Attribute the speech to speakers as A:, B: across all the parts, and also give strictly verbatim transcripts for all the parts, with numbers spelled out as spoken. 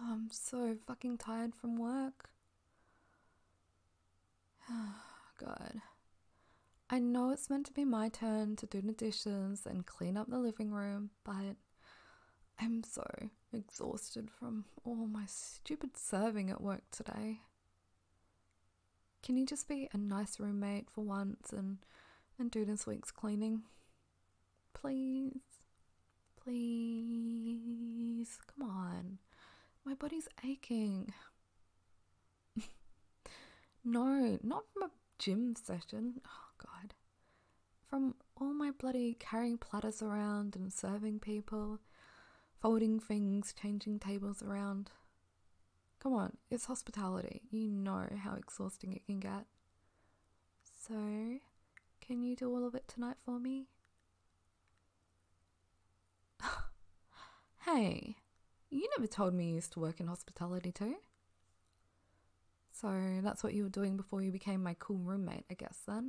A: I'm so fucking tired from work. God. I know it's meant to be my turn to do the dishes and clean up the living room, but I'm so exhausted from all my stupid serving at work today. Can you just be a nice roommate for once and, and do this week's cleaning? Please? Please? Come on. My body's aching. No, not from a gym session. Oh, God. From all my bloody carrying platters around and serving people, folding things, changing tables around. Come on, it's hospitality. You know how exhausting it can get. So, can you do all of it tonight for me? Hey, you never told me you used to work in hospitality too. So that's what you were doing before you became my cool roommate, I guess, then?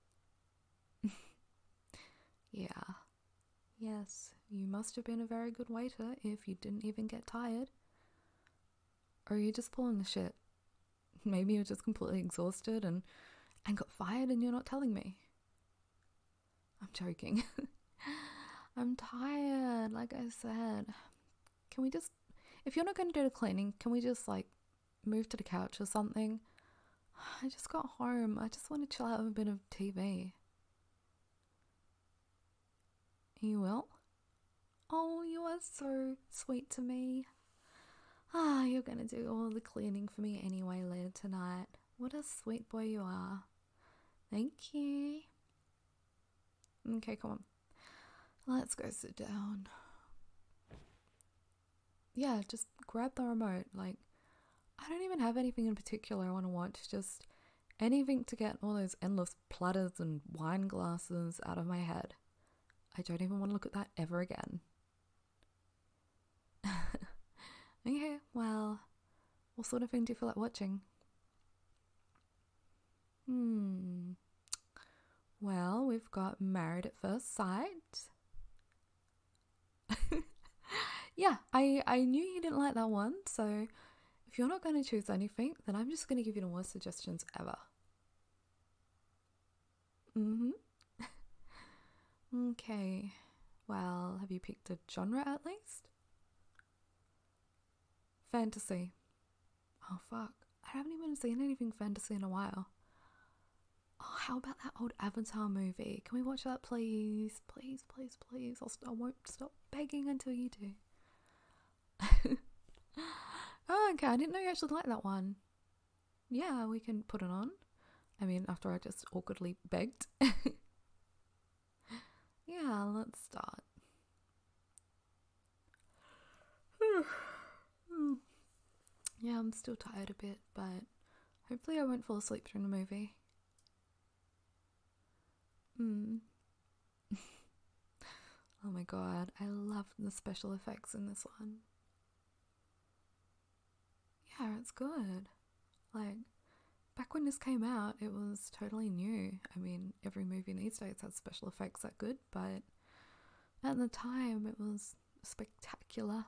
A: Yeah. Yes, you must have been a very good waiter if you didn't even get tired. Or are you just pulling the shit? Maybe you're just completely exhausted and, and got fired and you're not telling me. I'm joking. I'm tired, like I said. Can we just, if you're not going to do the cleaning, can we just like move to the couch or something? I just got home. I just want to chill out with a bit of T V. You will? Oh, you are so sweet to me. Ah, you're going to do all the cleaning for me anyway later tonight. What a sweet boy you are. Thank you. Okay, come on. Let's go sit down. Yeah, just grab the remote. Like, I don't even have anything in particular I want to watch. Just anything to get all those endless platters and wine glasses out of my head. I don't even want to look at that ever again. Okay, well, what sort of thing do you feel like watching? Hmm. Well, we've got Married at First Sight. Yeah, I, I knew you didn't like that one, so if you're not going to choose anything, then I'm just going to give you the worst suggestions ever. Mm-hmm. Okay. Well, have you picked a genre at least? Fantasy. Oh, fuck. I haven't even seen anything fantasy in a while. Oh, how about that old Avatar movie? Can we watch that, please? Please, please, please. I'll st- I won't stop begging until you do. Oh, okay. I didn't know you actually liked that one. Yeah, we can put it on. I mean, after I just awkwardly begged. Yeah, let's start. Yeah, I'm still tired a bit, but hopefully I won't fall asleep during the movie. Hmm. Oh my god, I love the special effects in this one. Yeah, it's good. Like, back when this came out, it was totally new. I mean, every movie these days has special effects that good, but at the time it was spectacular.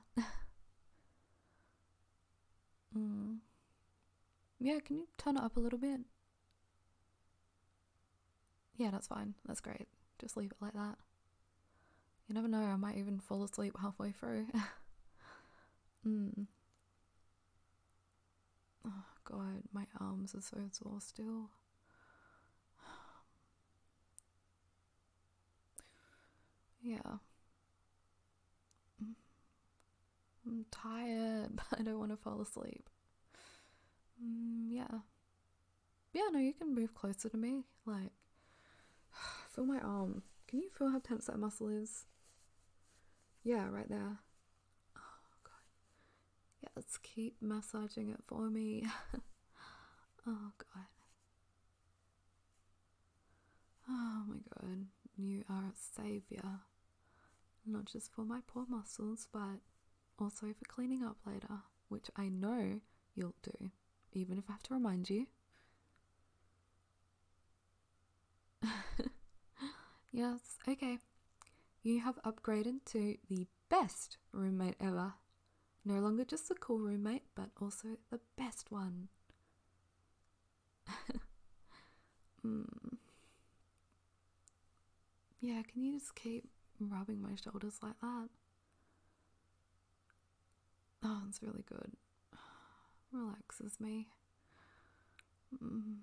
A: mm. Yeah, can you turn it up a little bit? Yeah, that's fine. That's great. Just leave it like that. You never know, I might even fall asleep halfway through. mm. Oh god, my arms are so sore still. Yeah. I'm tired, but I don't want to fall asleep. Mm, yeah. Yeah, no, you can move closer to me. Like, feel my arm. Can you feel how tense that muscle is? Yeah, right there. Oh, God. Yes, keep massaging it for me. Oh, God. Oh, my God. You are a savior. Not just for my poor muscles, but also for cleaning up later, which I know you'll do, even if I have to remind you. Yes, okay. You have upgraded to the best roommate ever. No longer just a cool roommate, but also the best one. mm. Yeah, can you just keep rubbing my shoulders like that? Oh, it's really good. Relaxes me. Mm.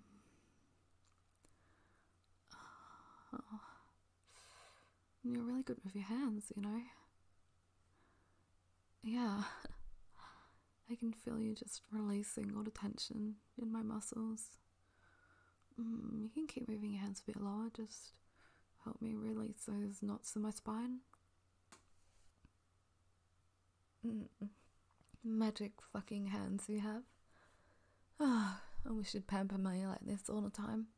A: Oh. You're really good with your hands, you know? Yeah. I can feel you just releasing all the tension in my muscles. Mm, you can keep moving your hands a bit lower, just help me release those knots in my spine. Mm. Magic fucking hands you have. Ah, oh, I wish you'd pamper me like this all the time.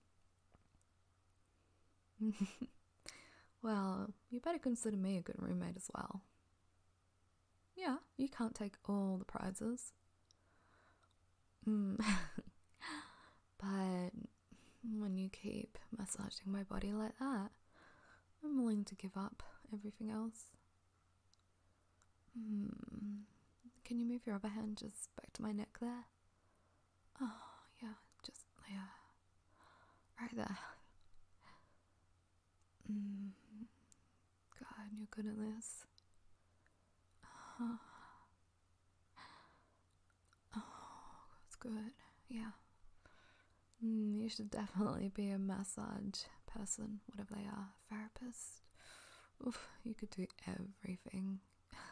A: Well, you better consider me a good roommate as well. Yeah, you can't take all the prizes. Mm. But when you keep massaging my body like that, I'm willing to give up everything else. Mm. Can you move your other hand just back to my neck there? Oh, yeah, just, yeah, right there. Mm. God, you're good at this. Oh, oh that's good, yeah. Mm, you should definitely be a massage person, whatever they are, therapist. Oof, you could do everything.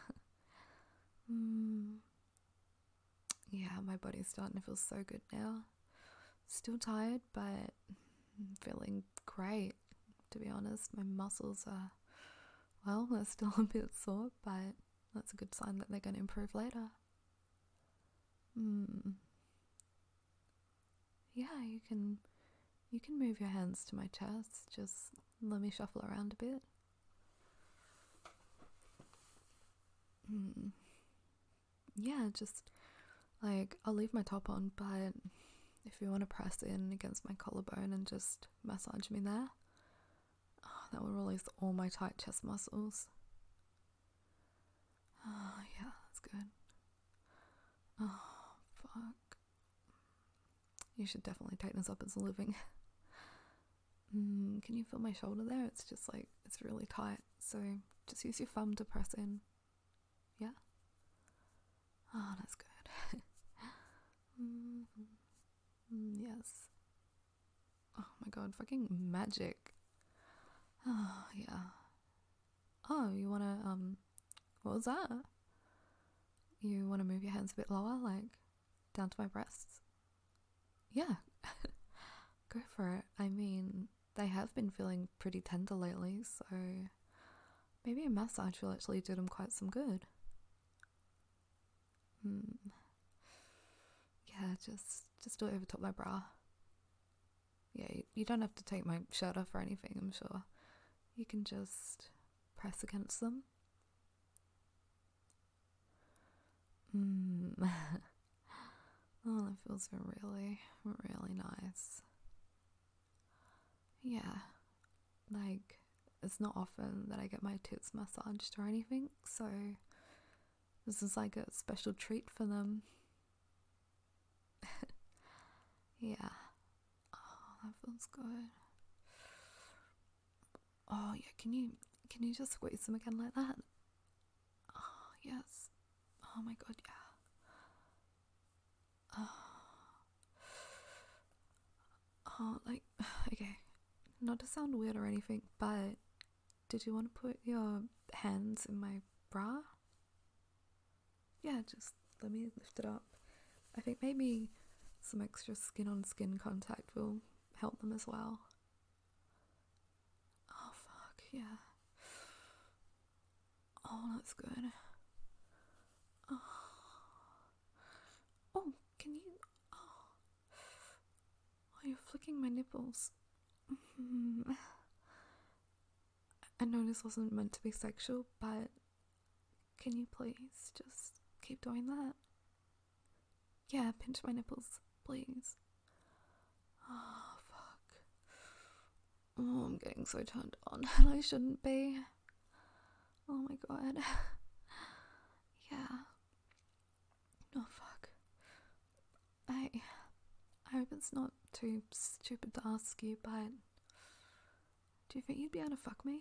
A: mm. Yeah, my body's starting to feel so good now. Still tired, but I'm feeling great, to be honest. My muscles are, well, they're still a bit sore, but that's a good sign that they're going to improve later. Hmm. Yeah, you can you can move your hands to my chest. Just let me shuffle around a bit. Hmm. Yeah, just like I'll leave my top on, but if you want to press in against my collarbone and just massage me there, oh, that will release all my tight chest muscles. Oh, yeah, that's good. Oh, fuck. You should definitely take this up as a living. mm, can you feel my shoulder there? It's just like, it's really tight. So just use your thumb to press in. Yeah? Oh, that's good. mm-hmm. mm, yes. Oh my god, fucking magic. Oh, yeah. Oh, you wanna, um, what was that? You wanna move your hands a bit lower, like down to my breasts? Yeah, go for it. I mean, they have been feeling pretty tender lately, so maybe a massage will actually do them quite some good. Hmm. Yeah, just just do it over top my bra. Yeah, you, you don't have to take my shirt off or anything, I'm sure. You can just press against them. Hmm. Oh, that feels really, really nice. Yeah, like, it's not often that I get my tits massaged or anything, so this is like a special treat for them. Yeah. Oh, that feels good. Oh, yeah, can you, can you just squeeze them again like that? Oh, yes. Oh my god, yeah. Oh, oh like, okay, not to sound weird or anything, but did you want to put your hands in my bra? Yeah, just let me lift it up. I think maybe some extra skin on skin contact will help them as well. Oh fuck, yeah. Oh, that's good. Oh, oh can you... Oh, oh you're flicking my nipples. Mm-hmm. I know this wasn't meant to be sexual, but can you please just keep doing that? Yeah, pinch my nipples, please. Oh, fuck. Oh, I'm getting so turned on, and I shouldn't be. Oh my god. Yeah. it's not too stupid to ask you, but do you think you'd be able to fuck me?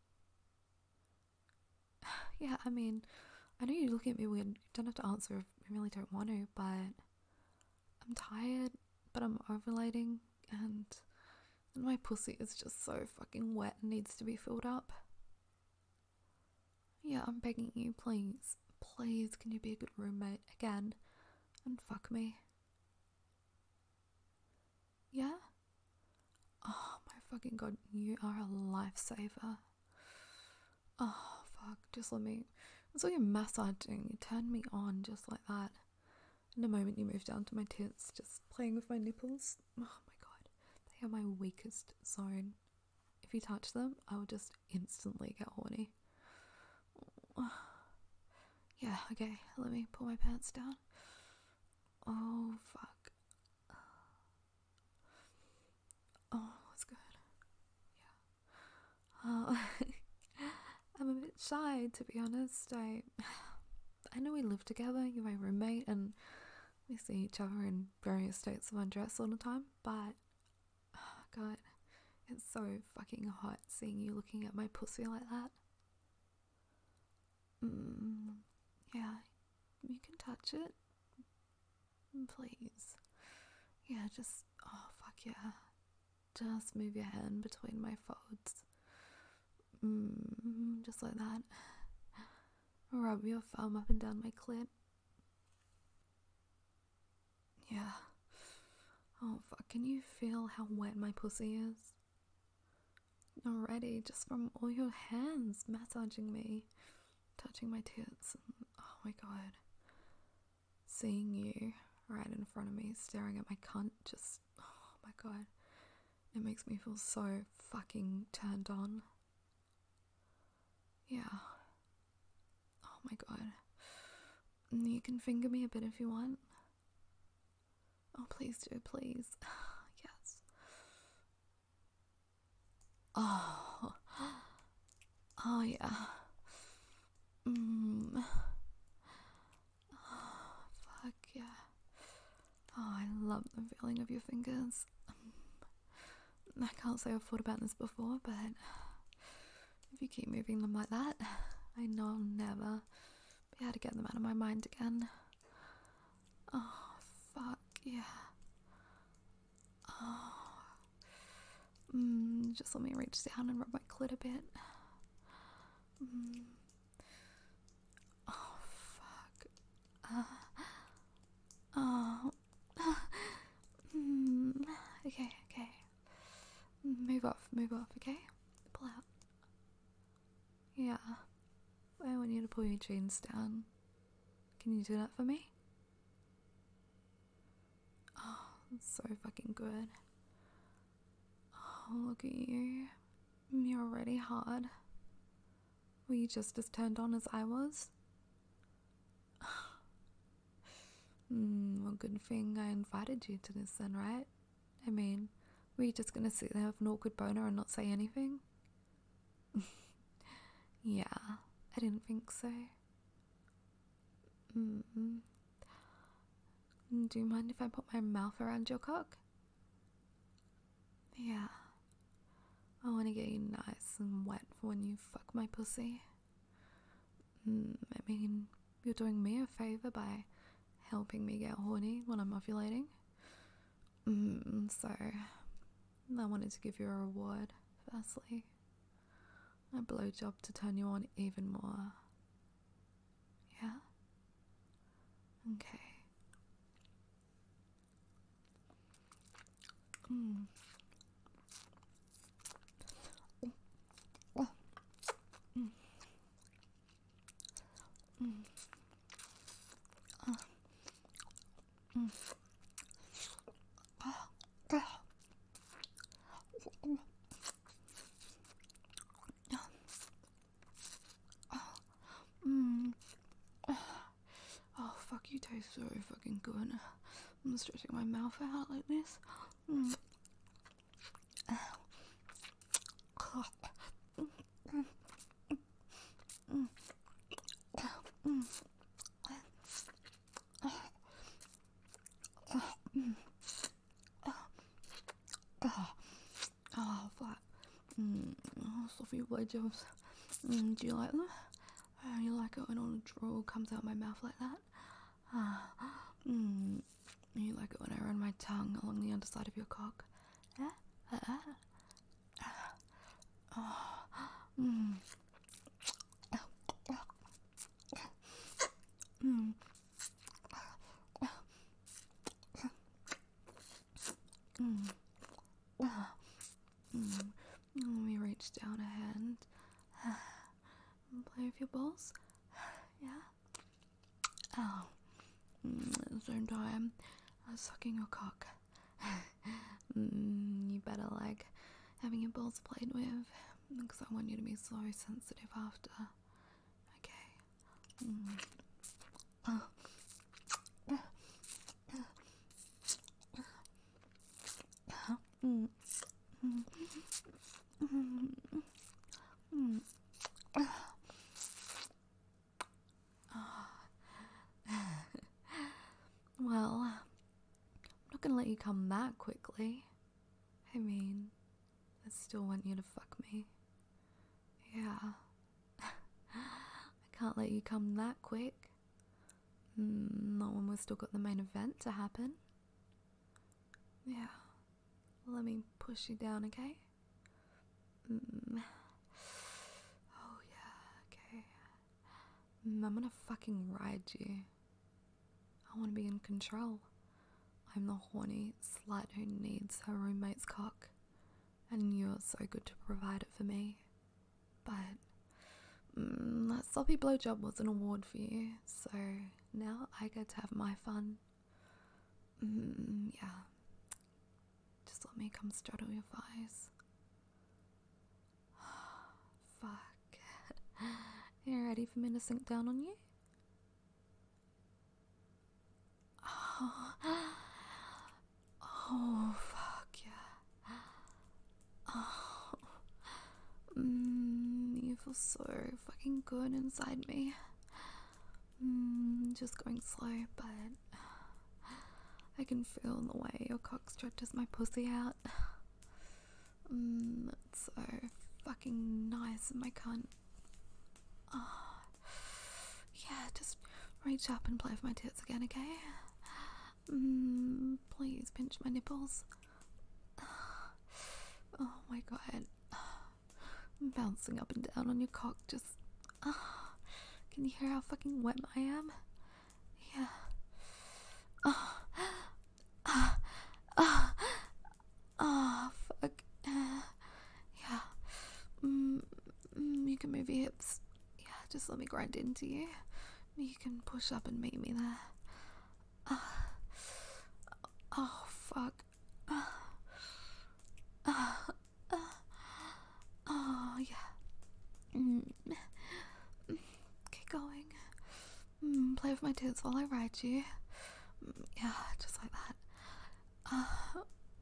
A: Yeah, I mean, I know you're looking at me weird. You don't have to answer if you really don't want to, but I'm tired, but I'm ovulating, and, and my pussy is just so fucking wet and needs to be filled up. Yeah, I'm begging you, please, please, can you be a good roommate again and fuck me? Yeah? Oh my fucking god, you are a lifesaver. Oh fuck, just let me. I saw you massaging, you turned me on just like that. In the moment you moved down to my tits, just playing with my nipples. Oh my god, they are my weakest zone. If you touch them, I will just instantly get horny. Yeah, okay, let me pull my pants down. Oh fuck. Oh, that's good. Yeah. Uh, I'm a bit shy, to be honest. I I know we live together, you're my roommate, and we see each other in various states of undress all the time, but oh god, it's so fucking hot seeing you looking at my pussy like that. Mm, yeah, you can touch it, please. Yeah, just, oh fuck yeah, just move your hand between my folds. Mm, just like that. Rub your thumb up and down my clit. Yeah. Oh fuck, can you feel how wet my pussy is? Already, just from all your hands massaging me, touching my tits. And, oh my god. Seeing you right in front of me, staring at my cunt, just, oh my god. It makes me feel so fucking turned on. Yeah. Oh my god. You can finger me a bit if you want. Oh, please do, please. Yes. Oh. Oh, yeah. Mm. Oh, fuck yeah. Oh, I love the feeling of your fingers. I can't say I've thought about this before, but if you keep moving them like that, I know I'll never be able to get them out of my mind again. Oh, fuck yeah. Oh. Mm, just let me reach down and rub my clit a bit. Mm. Oh, fuck. Uh, oh. Mm. Okay, okay. Move off, move off, okay? Pull out. Yeah. I want you to pull your jeans down. Can you do that for me? Oh, that's so fucking good. Oh, look at you. You're already hard. Were you just as turned on as I was? Hmm, well, good thing I invited you to this then, right? I mean, were you just gonna sit there with an awkward boner and not say anything? Yeah, I didn't think so. Mm-mm. Do you mind if I put my mouth around your cock? Yeah. I want to get you nice and wet for when you fuck my pussy. Mm, I mean, you're doing me a favour by helping me get horny when I'm ovulating. Mm, so, I wanted to give you a reward, firstly. A blowjob to turn you on even more. Yeah? Okay. Mm. Oh. Mm. Mm. Uh. Mm. Oh. Oh. Mm. Oh, fuck, you taste so fucking good. I'm stretching my mouth out like this. Mm. knowledge of. Mm, do you like them? Uh, you like it when all the drool comes out my mouth like that? Uh, mm, you like it when I run my tongue along the underside of your cock? Yeah? Uh, uh, oh, mm. Mm. Mm. Mm. Let me reach down a hand and play with your balls. Yeah? Oh. Mm. At the same time, I'm sucking your cock. mm. You better like having your balls played with, because I want you to be so sensitive after. Okay. Mm. Oh. Mm. Mm. Mm. Mm. Well, I'm not gonna let you come that quickly. I mean, I still want you to fuck me. Yeah. I can't let you come that quick. Mm, not when we've still got the main event to happen. Yeah. Let me push you down, okay? Mm. Oh, yeah, okay. Mm, I'm gonna fucking ride you. I want to be in control. I'm the horny slut who needs her roommate's cock, and you're so good to provide it for me. But mm, that sloppy blowjob was an award for you, so now I get to have my fun. Mm, yeah. Just let me come straddle your thighs. Fuck. You ready for me to sink down on you? Oh, oh fuck yeah. Oh, mm, you feel so fucking good inside me. Mm, just going slow, but I can feel the way your cock stretches my pussy out. Mm, it's so fucking nice in my cunt. Oh, yeah, just reach up and play with my tits again, okay? Mm, please pinch my nipples. Oh my god. I'm bouncing up and down on your cock, just... Uh, can you hear how fucking wet I am? Yeah. Oh, uh, uh, oh fuck. Uh, yeah. Mm, mm, you can move your hips. Yeah, just let me grind into you. You can push up and meet me there. Uh, oh fuck. Uh, uh, uh, oh yeah. Mm, mm, keep going. Mm, play with my tits while I ride you. Mm, yeah, just like that. Uh,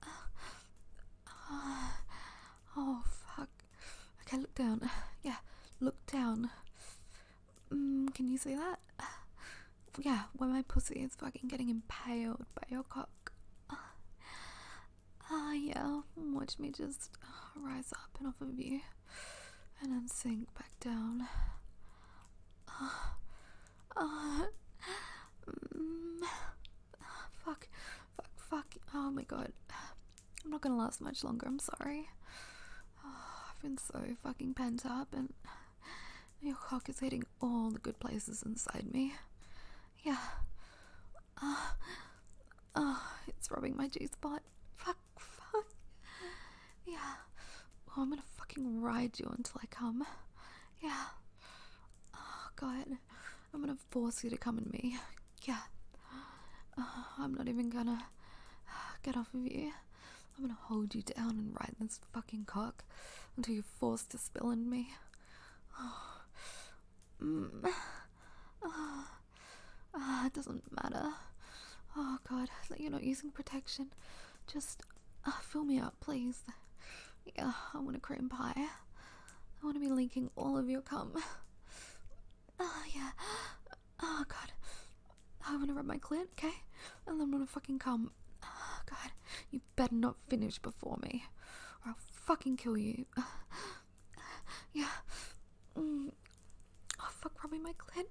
A: uh, oh fuck. Okay, look down. Yeah, look down. Mm, can you see that? Yeah, where my pussy is fucking getting impaled by your cock. Ah, uh, yeah, watch me just rise up and off of you, and then sink back down. Ah, uh, uh, mm, fuck, fuck, fuck. Oh my god. I'm not gonna last much longer, I'm sorry. Oh, I've been so fucking pent up, and your cock is hitting all the good places inside me. Yeah. Uh, uh, it's rubbing my G-spot. Fuck, fuck. Yeah. Well, I'm gonna fucking ride you until I come. Yeah. Oh, God. I'm gonna force you to come in me. Yeah. Uh, I'm not even gonna get off of you. I'm gonna hold you down and ride this fucking cock until you're forced to spill in me. Oh. Mm. Oh. Ah, it doesn't matter. Oh god, that you're not using protection. Just uh, fill me up, please. Yeah, I want a cream pie. I want to be linking all of your cum. Oh yeah. Oh god. I want to rub my clit, okay? And then I'm gonna fucking cum. Oh god, you better not finish before me, or I'll fucking kill you. Yeah. rubbing my clit.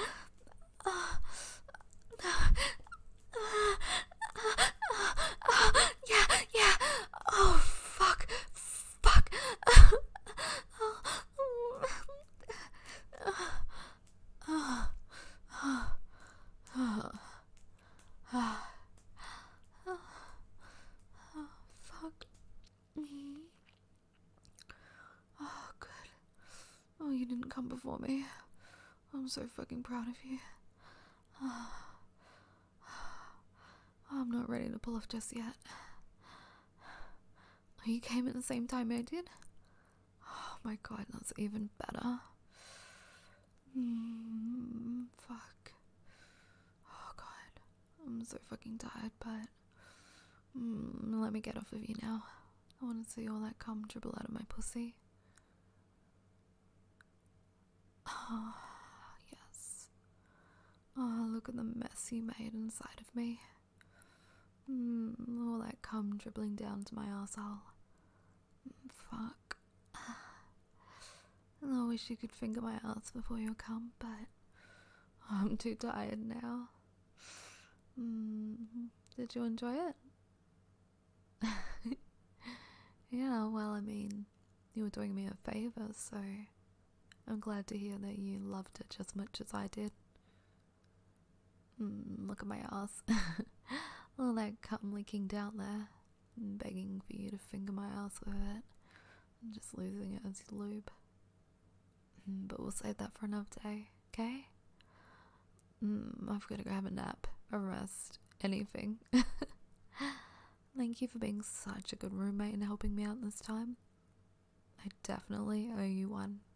A: Yeah, yeah. Oh, fuck. Fuck. Fuck me. Oh, good. Oh, you didn't come before me. I'm so fucking proud of you. I'm not ready to pull off just yet. You came at the same time I did? Oh my god, that's even better. Mm, fuck. Oh god. I'm so fucking tired, but mm, let me get off of you now. I want to see all that cum dribble out of my pussy. Oh, yes. Oh, look at the mess you made inside of me. Mm, all that cum dribbling down to my arsehole. Mm, fuck. I wish you could finger my ass before you come, but I'm too tired now. Mm, did you enjoy it? Yeah, well, I mean, you were doing me a favour, so I'm glad to hear that you loved it just as much as I did. Mm, look at my ass. All that cum leaking down there, begging for you to finger my ass with it, and just losing it as you lube. Mm, but we'll save that for another day, okay? Mm, I've got to grab a nap, a rest, anything. Thank you for being such a good roommate and helping me out this time. I definitely owe you one.